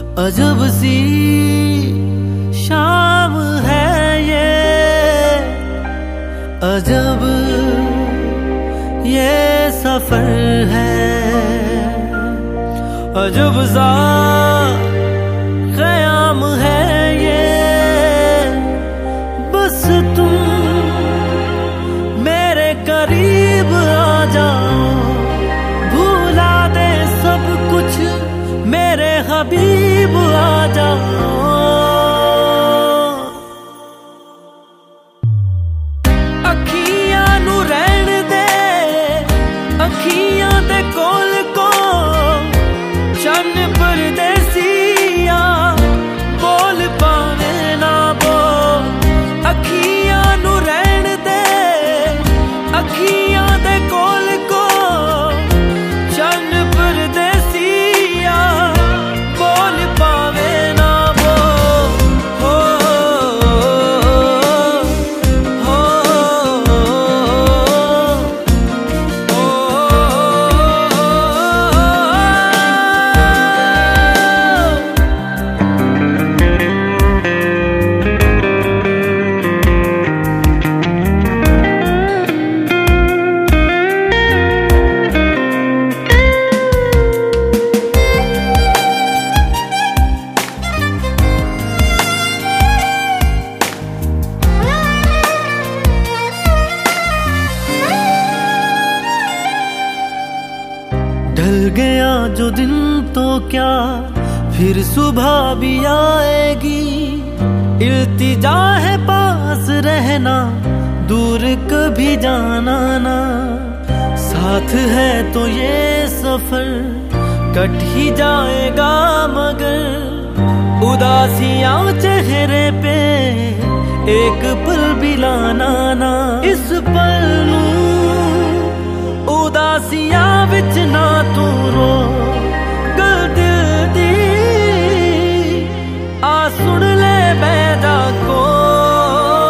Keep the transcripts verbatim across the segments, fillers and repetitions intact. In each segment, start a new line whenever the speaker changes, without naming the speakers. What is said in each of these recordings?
अजब सी शाम है ये, अजब ये सफर है, अजब सा क़याम है ये। बस तुम मेरे करीब आ जाओ, भूला दे सब कुछ मेरे हबीब आ जाओ। अखियां नू रहन दे, अखियां दे कोल को चन्न परदेसिया बोल पावे ना बोल। अखियां नू रहन दे, अखियां दे कोल को चन्न परदेसिया बोल पावे ना बोल। हो हो ढल गया जो दिन तो क्या फिर सुबह भी आएगी। इल्तिजा है पास रहना, दूर कभी जाना ना। साथ है तो ये सफर कट ही जाएगा, मगर उदासियां चेहरे पे एक पल भी लाना ना। इस पल नू उदासियां विच ना तू रो, गल दिल दी आ सुन ले बैदा कोल।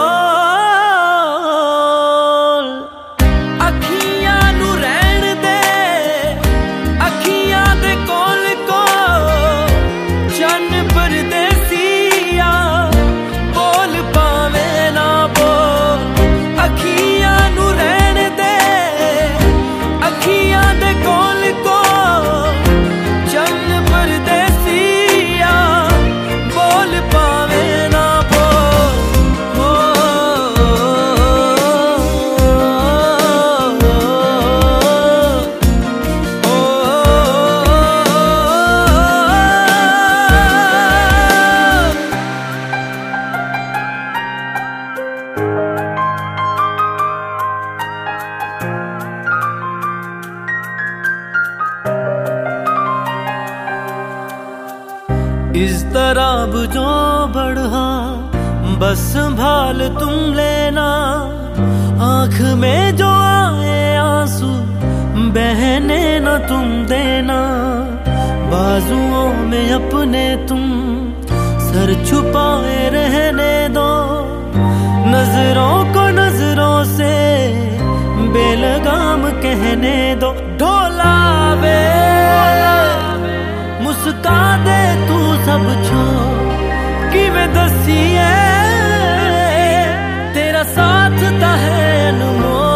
अखियां नू रहन दे, अखियां दे कोल को चन्न परदेसिया बोल पावे ना बोल। अखियां नू रहन दे, अखियां दे कोल को चन्न परदेसिया बोल पावे ना बोल। हो इस तरह जो बढ़ा बस संभाल तुम लेना। आँख में जो आए आंसू बहने न तुम देना। बाजुओं में अपने तुम सर छुपाए रहने दो। नजरों को नजरों से बेलगाम कहने दो। ढोलावे मुस्का दे तू सब छोड़, कि मैं दसी है तेरा साथ ता है अनमोल।